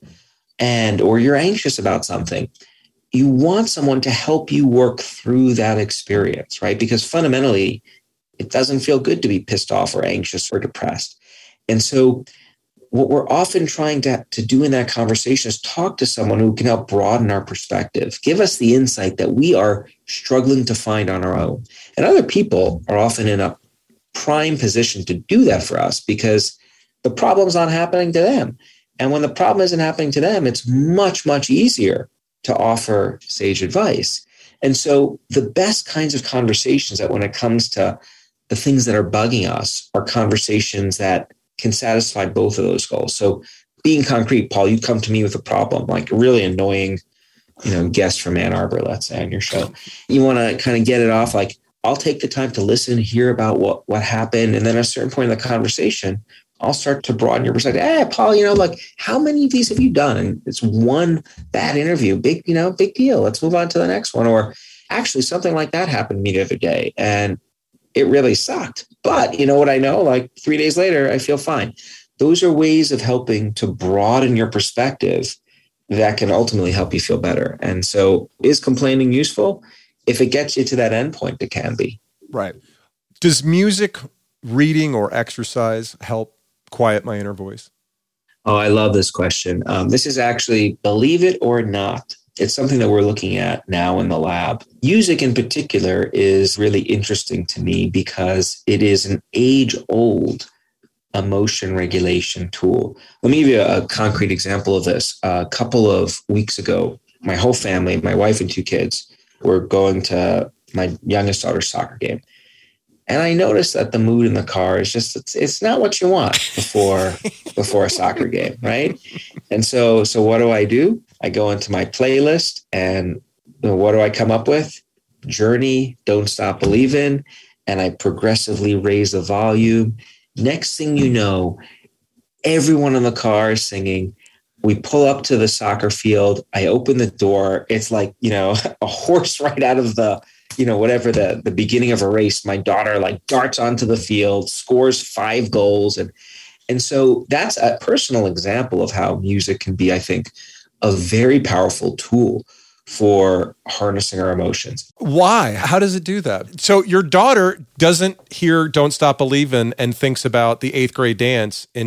or you're anxious about something. You want someone to help you work through that experience, right? Because fundamentally, it doesn't feel good to be pissed off or anxious or depressed. And so what we're often trying to do in that conversation is talk to someone who can help broaden our perspective, give us the insight that we are struggling to find on our own. And other people are often in a prime position to do that for us because the problem's not happening to them. And when the problem isn't happening to them, it's much, much easier to offer sage advice. And so the best kinds of conversations that when it comes to the things that are bugging us are conversations that can satisfy both of those goals. So being concrete, Paul, you come to me with a problem, like a really annoying, guest from Ann Arbor, let's say, on your show. You want to kind of get it off, like, I'll take the time to listen, hear about what happened. And then at a certain point in the conversation, I'll start to broaden your perspective. Hey, Paul, how many of these have you done? And it's one bad interview, big deal. Let's move on to the next one. Or actually something like that happened to me the other day and it really sucked. But you know what I know? Like 3 days later, I feel fine. Those are ways of helping to broaden your perspective that can ultimately help you feel better. And so is complaining useful? If it gets you to that endpoint, it can be. Right. Does music, reading, or exercise help quiet my inner voice? Oh, I love this question. This is actually, believe it or not, it's something that we're looking at now in the lab. Music in particular is really interesting to me because it is an age-old emotion regulation tool. Let me give you a concrete example of this. A couple of weeks ago, my whole family, my wife and 2 kids, were going to my youngest daughter's soccer game. And I noticed that the mood in the car is just, it's not what you want before a soccer game, right? And so what do? I go into my playlist and what do I come up with? Journey, Don't Stop Believin', and I progressively raise the volume. Next thing you know, everyone in the car is singing. We pull up to the soccer field. I open the door. It's like, a horse right out of the, whatever the beginning of a race. My daughter like darts onto the field, scores 5 goals. And so that's a personal example of how music can be, I think, a very powerful tool for harnessing our emotions. Why? How does it do that? So your daughter doesn't hear Don't Stop Believin' and thinks about the 8th grade dance in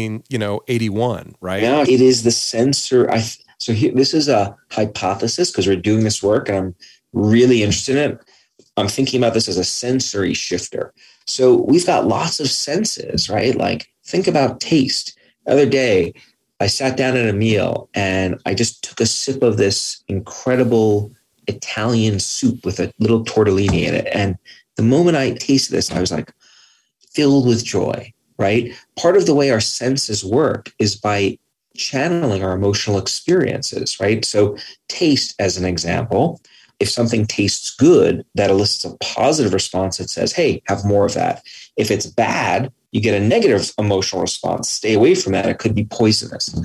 1981, right? No, it is the sensor. This is a hypothesis because we're doing this work and I'm really interested in it. I'm thinking about this as a sensory shifter. So we've got lots of senses, right? Like think about taste. The other day, I sat down at a meal and I just took a sip of this incredible Italian soup with a little tortellini in it. And the moment I tasted this, I was like filled with joy, right? Part of the way our senses work is by channeling our emotional experiences, right? So taste, as an example, if something tastes good, that elicits a positive response that says, hey, have more of that. If it's bad, you get a negative emotional response. Stay away from that. It could be poisonous.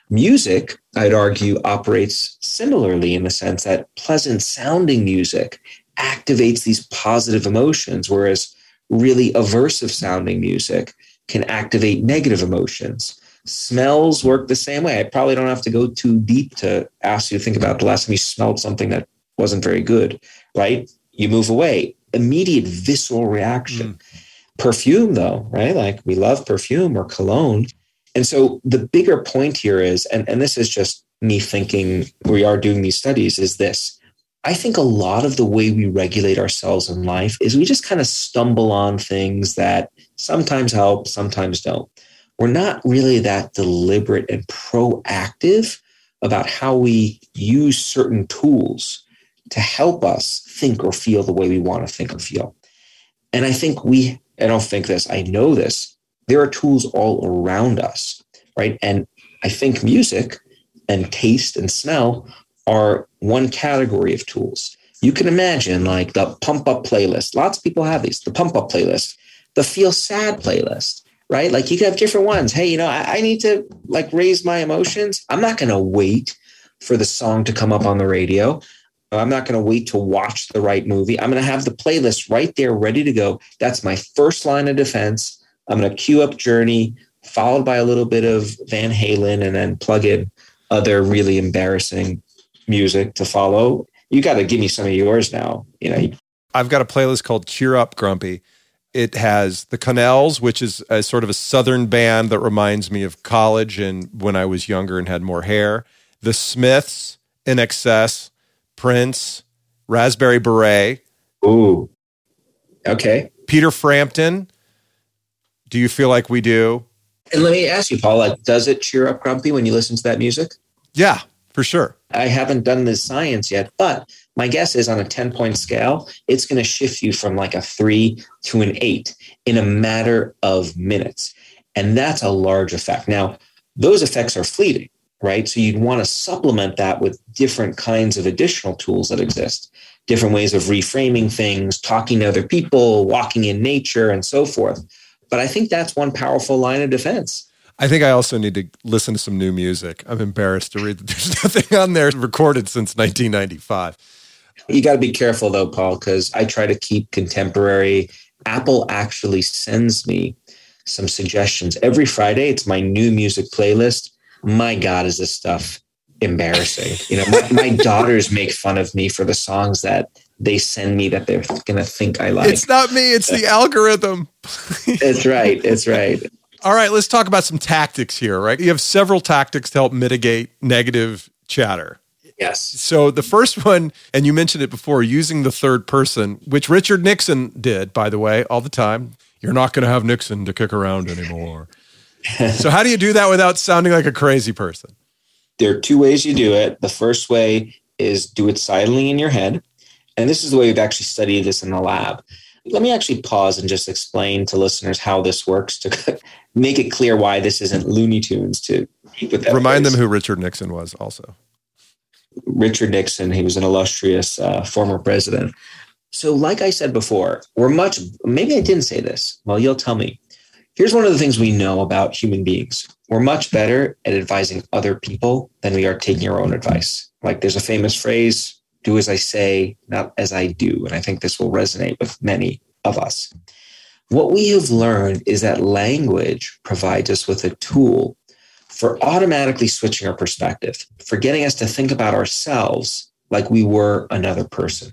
Music, I'd argue, operates similarly in the sense that pleasant sounding music activates these positive emotions, whereas really aversive sounding music can activate negative emotions. Smells work the same way. I probably don't have to go too deep to ask you to think about the last time you smelled something that wasn't very good, right? You move away. Immediate visceral reaction. Perfume, though, right? Like we love perfume or cologne. And so the bigger point here is, and this is just me thinking we are doing these studies, is this. I think a lot of the way we regulate ourselves in life is we just kind of stumble on things that sometimes help, sometimes don't. We're not really that deliberate and proactive about how we use certain tools to help us think or feel the way we want to think or feel. And I think I don't think this, I know this, there are tools all around us, right? And I think music and taste and smell are one category of tools. You can imagine like the pump up playlist. Lots of people have these, the pump up playlist, the feel sad playlist, right? Like you can have different ones. Hey, I need to like raise my emotions. I'm not going to wait for the song to come up on the radio. I'm not going to wait to watch the right movie. I'm going to have the playlist right there ready to go. That's my first line of defense. I'm going to queue up Journey, followed by a little bit of Van Halen, and then plug in other really embarrassing music to follow. You got to give me some of yours now. I've got a playlist called Cheer Up Grumpy. It has the Connells, which is a sort of a Southern band that reminds me of college and when I was younger and had more hair. The Smiths, In Excess, Prince, Raspberry Beret. Ooh, okay. Peter Frampton, Do You Feel Like We Do? And let me ask you, Paul, does it cheer up grumpy when you listen to that music? Yeah, for sure. I haven't done this science yet, but my guess is on a 10-point scale, it's going to shift you from like a 3 to an 8 in a matter of minutes. And that's a large effect. Now, those effects are fleeting, right? So you'd want to supplement that with different kinds of additional tools that exist, different ways of reframing things, talking to other people, walking in nature, and so forth. But I think that's one powerful line of defense. I think I also need to listen to some new music. I'm embarrassed to read that there's nothing on there recorded since 1995. You got to be careful, though, Paul, because I try to keep contemporary. Apple actually sends me some suggestions. Every Friday, it's my new music playlist. My God, is this stuff embarrassing. My daughters make fun of me for the songs that they send me that they're going to think I like. It's not me. It's the algorithm. It's right. It's right. All right. Let's talk about some tactics here, right? You have several tactics to help mitigate negative chatter. Yes. So the first one, and you mentioned it before, using the third person, which Richard Nixon did, by the way, all the time. You're not going to have Nixon to kick around anymore. So how do you do that without sounding like a crazy person? There are 2 ways you do it. The first way is do it silently in your head. And this is the way we've actually studied this in the lab. Let me actually pause and just explain to listeners how this works to make it clear why this isn't Looney Tunes to keep with that. Remind them who Richard Nixon was also. Richard Nixon, he was an illustrious former president. So like I said before, maybe I didn't say this. Well, you'll tell me. Here's one of the things we know about human beings. We're much better at advising other people than we are taking our own advice. Like there's a famous phrase, do as I say, not as I do. And I think this will resonate with many of us. What we have learned is that language provides us with a tool for automatically switching our perspective, for getting us to think about ourselves like we were another person.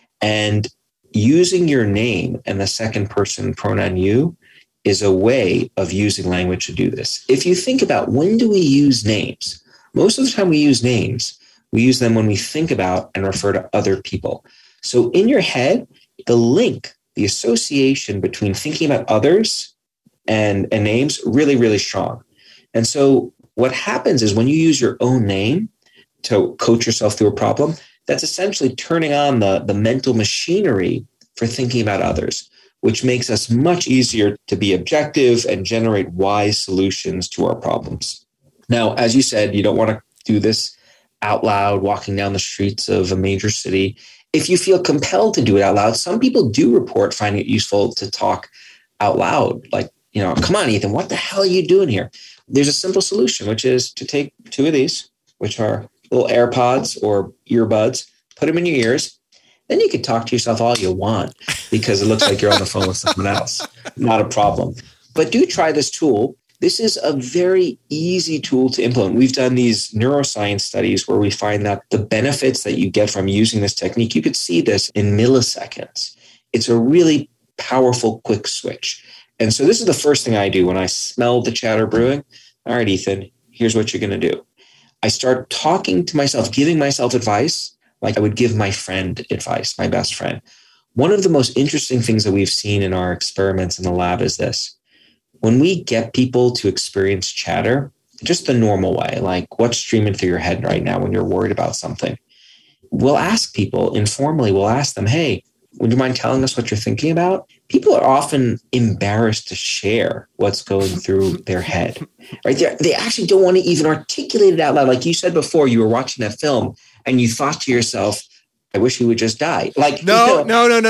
And using your name and the second person pronoun you is a way of using language to do this. If you think about when do we use names? Most of the time we use names, we use them when we think about and refer to other people. So in your head, the link, the association between thinking about others and names, really, really strong. And so what happens is when you use your own name to coach yourself through a problem, that's essentially turning on the mental machinery for thinking about others, which makes us much easier to be objective and generate wise solutions to our problems. Now, as you said, you don't want to do this out loud, walking down the streets of a major city. If you feel compelled to do it out loud, some people do report finding it useful to talk out loud. Like, come on, Ethan, what the hell are you doing here? There's a simple solution, which is to take two of these, which are little AirPods or earbuds, put them in your ears. Then you can talk to yourself all you want because it looks like you're on the phone with someone else. Not a problem. But do try this tool. This is a very easy tool to implement. We've done these neuroscience studies where we find that the benefits that you get from using this technique, you could see this in milliseconds. It's a really powerful, quick switch. And so this is the first thing I do when I smell the chatter brewing. All right, Ethan, here's what you're going to do. I start talking to myself, giving myself advice like I would give my friend advice, my best friend. One of the most interesting things that we've seen in our experiments in the lab is this. When we get people to experience chatter, just the normal way, like what's streaming through your head right now when you're worried about something, we'll ask people informally, we'll ask them, hey, would you mind telling us what you're thinking about? People are often embarrassed to share what's going through their head, right? They actually don't want to even articulate it out loud. Like you said before, you were watching that film and you thought to yourself, I wish he would just die. Like No.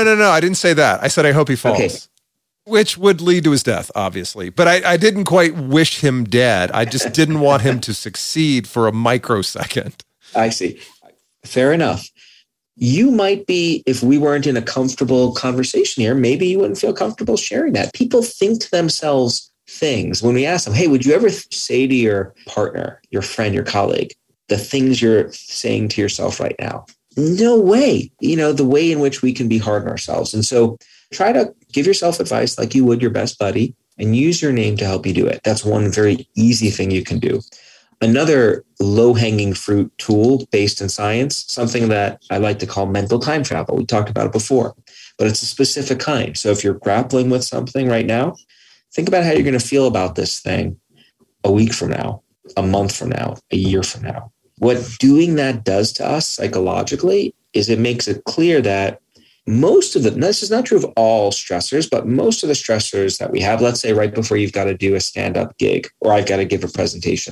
I didn't say that. I said, I hope he falls. Okay. Which would lead to his death, obviously. But I didn't quite wish him dead. I just didn't want him to succeed for a microsecond. I see. Fair enough. You might be, if we weren't in a comfortable conversation here, maybe you wouldn't feel comfortable sharing that. People think to themselves things. When we ask them, hey, would you ever say to your partner, your friend, your colleague, the things you're saying to yourself right now? No way. The way in which we can be hard on ourselves. And so try to give yourself advice like you would your best buddy and use your name to help you do it. That's one very easy thing you can do. Another low-hanging fruit tool based in science, something that I like to call mental time travel. We talked about it before, but it's a specific kind. So if you're grappling with something right now, think about how you're going to feel about this thing a week from now, a month from now, a year from now. What doing that does to us psychologically is it makes it clear that most of them, this is not true of all stressors, but most of the stressors that we have, let's say right before you've got to do a stand-up gig or I've got to give a presentation,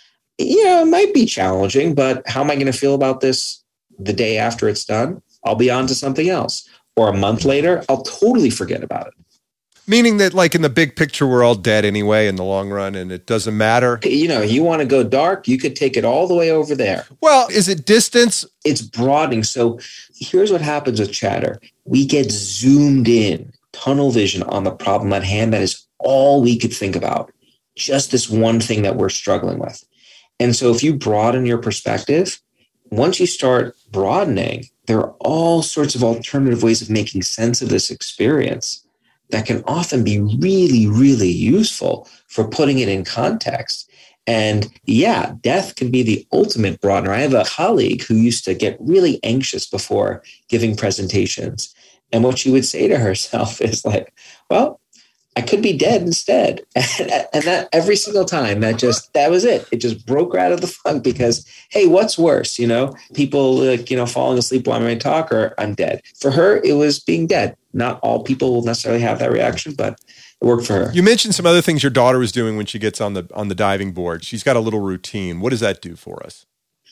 it might be challenging, but how am I going to feel about this the day after it's done? I'll be on to something else. Or a month later, I'll totally forget about it. Meaning that like in the big picture, we're all dead anyway in the long run and it doesn't matter. You want to go dark, you could take it all the way over there. Well, is it distance? It's broadening. So here's what happens with chatter. We get zoomed in, tunnel vision on the problem at hand. That is all we could think about. Just this one thing that we're struggling with. And so if you broaden your perspective, once you start broadening, there are all sorts of alternative ways of making sense of this experience that can often be really, really useful for putting it in context. And yeah, death can be the ultimate broadener. I have a colleague who used to get really anxious before giving presentations. And what she would say to herself is like, well, I could be dead instead. And that every single time that was it. It just broke her out of the funk because, hey, what's worse? People falling asleep while I talk, or I'm dead. For her, it was being dead. Not all people will necessarily have that reaction, but it worked for her. You mentioned some other things your daughter was doing when she gets on the diving board. She's got a little routine. What does that do for us?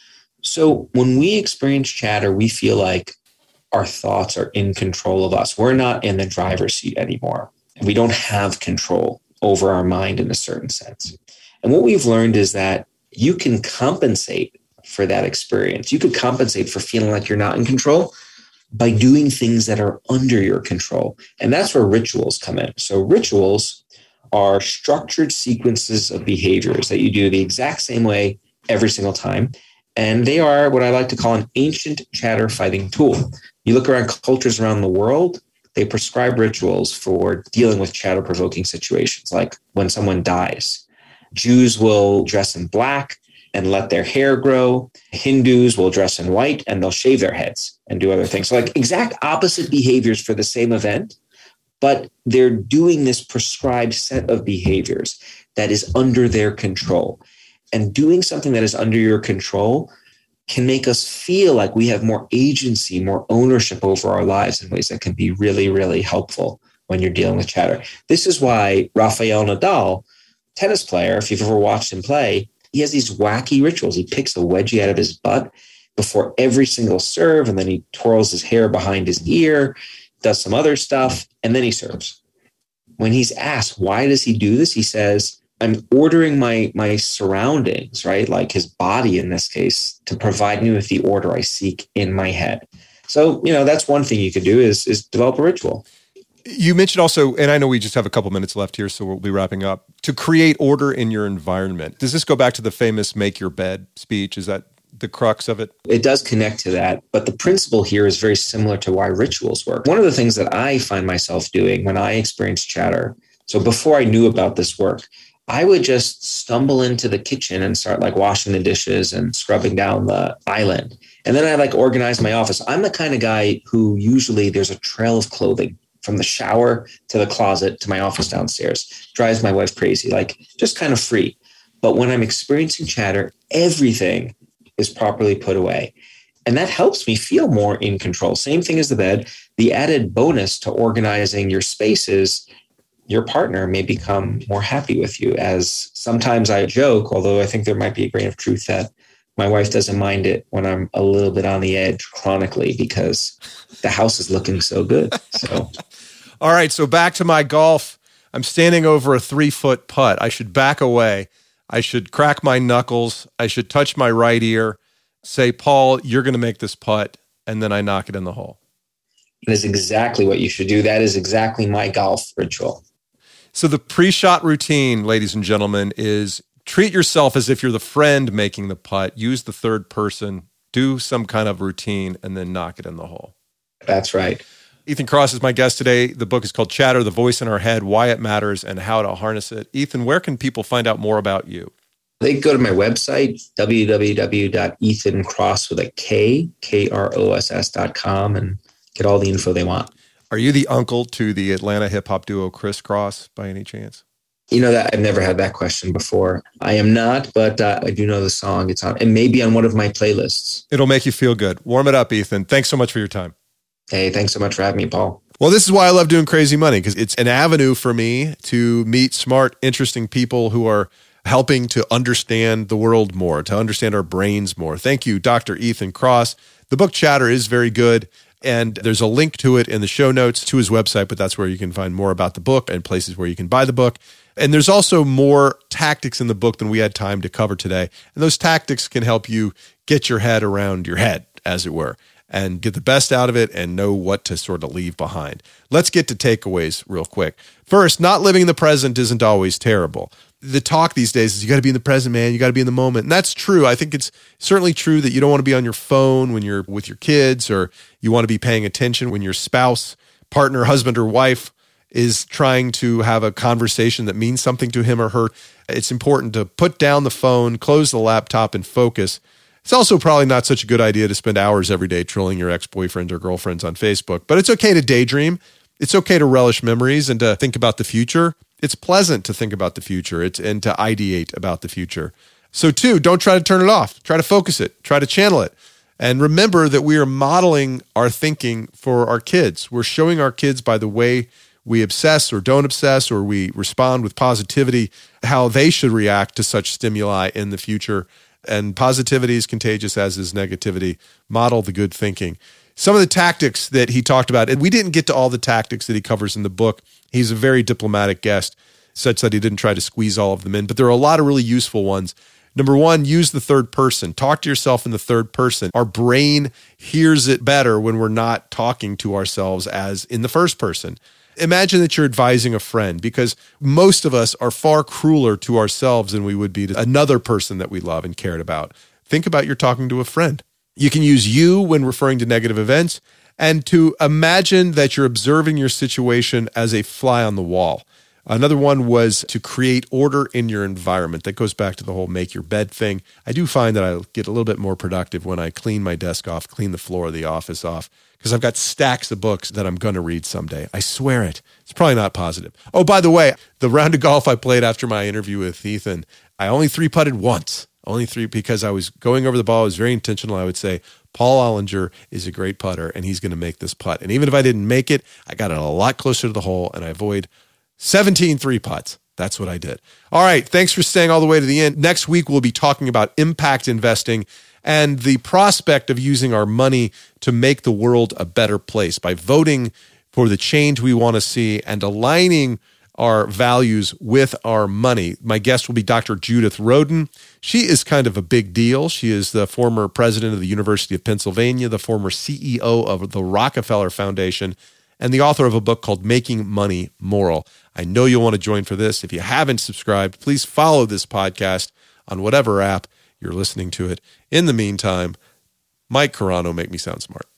So when we experience chatter, we feel like our thoughts are in control of us. We're not in the driver's seat anymore. We don't have control over our mind in a certain sense. And what we've learned is that you can compensate for that experience. You could compensate for feeling like you're not in control by doing things that are under your control. And that's where rituals come in. So rituals are structured sequences of behaviors that you do the exact same way every single time. And they are what I like to call an ancient chatter fighting tool. You look around cultures around the world, they prescribe rituals for dealing with chatter-provoking situations, like when someone dies. Jews will dress in black and let their hair grow. Hindus will dress in white and they'll shave their heads and do other things. So like exact opposite behaviors for the same event, but they're doing this prescribed set of behaviors that is under their control. And doing something that is under your control can make us feel like we have more agency, more ownership over our lives in ways that can be really, really helpful when you're dealing with chatter. This is why Rafael Nadal, tennis player, if you've ever watched him play, he has these wacky rituals. He picks a wedgie out of his butt before every single serve, and then he twirls his hair behind his ear, does some other stuff, and then he serves. When he's asked, why does he do this? He says, I'm ordering my surroundings, right? Like his body in this case, to provide me with the order I seek in my head. So, that's one thing you could do is develop a ritual. You mentioned also, and I know we just have a couple minutes left here, so we'll be wrapping up, to create order in your environment. Does this go back to the famous make your bed speech? Is that the crux of it? It does connect to that, but the principle here is very similar to why rituals work. One of the things that I find myself doing when I experience chatter, so before I knew about this work, I would just stumble into the kitchen and start like washing the dishes and scrubbing down the island. And then I like organize my office. I'm the kind of guy who usually there's a trail of clothing from the shower to the closet to my office downstairs. Drives my wife crazy, like just kind of free. But when I'm experiencing chatter, everything is properly put away. And that helps me feel more in control. Same thing as the bed. The added bonus to organizing your space is your partner may become more happy with you. As sometimes I joke, although I think there might be a grain of truth, that my wife doesn't mind it when I'm a little bit on the edge chronically because the house is looking so good. So, all right. So back to my golf. I'm standing over a 3-foot putt. I should back away. I should crack my knuckles. I should touch my right ear, say, Paul, you're going to make this putt. And then I knock it in the hole. That is exactly what you should do. That is exactly my golf ritual. So the pre-shot routine, ladies and gentlemen, is treat yourself as if you're the friend making the putt. Use the third person, do some kind of routine, and then knock it in the hole. That's right. Ethan Kross is my guest today. The book is called Chatter, The Voice in Our Head, Why It Matters, and How to Harness It. Ethan, where can people find out more about you? They can go to my website, www.ethankross.com, and get all the info they want. Are you the uncle to the Atlanta hip-hop duo Criss Cross by any chance? That I've never had that question before. I am not, but I do know the song. It's on, and maybe on one of my playlists. It'll make you feel good. Warm it up, Ethan. Thanks so much for your time. Hey, thanks so much for having me, Paul. Well, this is why I love doing Crazy Money, because it's an avenue for me to meet smart, interesting people who are helping to understand the world more, to understand our brains more. Thank you, Dr. Ethan Kross. The book Chatter is very good. And there's a link to it in the show notes to his website, but that's where you can find more about the book and places where you can buy the book. And there's also more tactics in the book than we had time to cover today. And those tactics can help you get your head around your head, as it were, and get the best out of it and know what to sort of leave behind. Let's get to takeaways real quick. First, not living in the present isn't always terrible. The talk these days is you got to be in the present, man. You got to be in the moment. And that's true. I think it's certainly true that you don't want to be on your phone when you're with your kids, or you want to be paying attention when your spouse, partner, husband, or wife is trying to have a conversation that means something to him or her. It's important to put down the phone, close the laptop, and focus. It's also probably not such a good idea to spend hours every day trolling your ex-boyfriends or girlfriends on Facebook, but it's okay to daydream. It's okay to relish memories and to think about the future. It's pleasant to think about the future and to ideate about the future. So 2, don't try to turn it off. Try to focus it. Try to channel it. And remember that we are modeling our thinking for our kids. We're showing our kids by the way we obsess or don't obsess, or we respond with positivity, how they should react to such stimuli in the future. And positivity is contagious, as is negativity. Model the good thinking. Some of the tactics that he talked about, and we didn't get to all the tactics that he covers in the book. He's a very diplomatic guest, such that he didn't try to squeeze all of them in, but there are a lot of really useful ones. Number 1, use the third person. Talk to yourself in the third person. Our brain hears it better when we're not talking to ourselves as in the first person. Imagine that you're advising a friend, because most of us are far crueler to ourselves than we would be to another person that we love and cared about. Think about you're talking to a friend. You can use you when referring to negative events, and to imagine that you're observing your situation as a fly on the wall. Another one was to create order in your environment. That goes back to the whole make your bed thing. I do find that I get a little bit more productive when I clean my desk off, clean the floor of the office off, because I've got stacks of books that I'm going to read someday. I swear it. It's probably not positive. Oh, by the way, the round of golf I played after my interview with Ethan, I only 3-putted once. Only 3, because I was going over the ball. I was very intentional. I would say, Paul Ollinger is a great putter, and he's going to make this putt. And even if I didn't make it, I got it a lot closer to the hole, and I avoid 17 3-putts. That's what I did. All right. Thanks for staying all the way to the end. Next week, we'll be talking about impact investing and the prospect of using our money to make the world a better place by voting for the change we want to see and aligning our values with our money. My guest will be Dr. Judith Rodin. She is kind of a big deal. She is the former president of the University of Pennsylvania, the former CEO of the Rockefeller Foundation, and the author of a book called Making Money Moral. I know you'll want to join for this. If you haven't subscribed, please follow this podcast on whatever app you're listening to it. In the meantime, Mike Carano, make me sound smart.